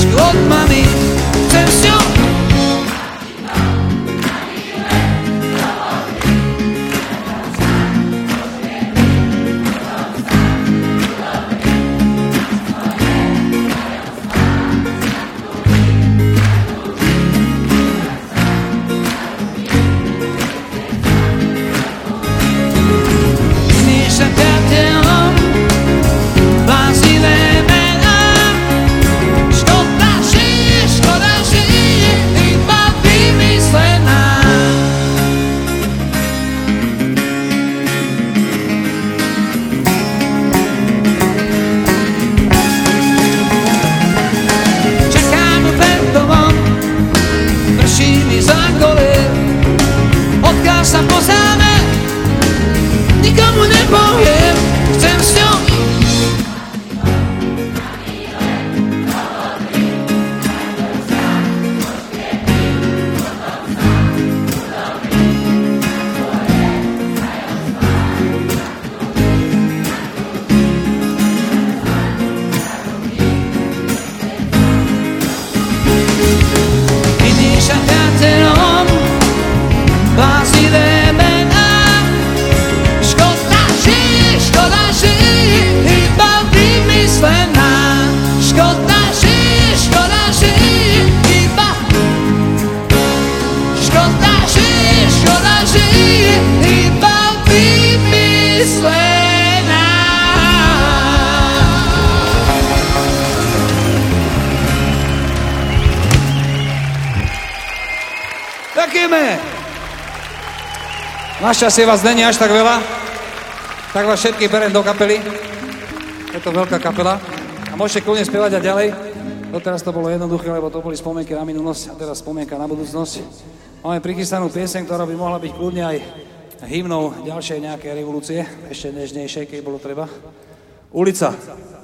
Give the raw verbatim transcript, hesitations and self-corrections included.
lásku od mami, chcem s ňou. Sa pozáme, nikomu nepoviem, chcem s ňou. Vidíš, ak ja tenom bázideme nám. Škoda žije, škoda žije, iba vymyslená. Škoda žije, škoda žije, iba. Škoda žije, škoda žije, iba vymyslená. Ďakujeme. Našťastie vás není až tak veľa, tak vás všetkých berem do kapely. Je to veľká kapela a môžete kľudne spievať aj ďalej. Doteraz to bolo jednoduché, lebo to boli spomienky na minulosť a teraz spomienka na budúcnosť. Máme prichystanú pieseň, ktorá by mohla byť kľudne aj hymnou ďalšej nejakej revolúcie, ešte nežnejšej, keď bolo treba. Ulica.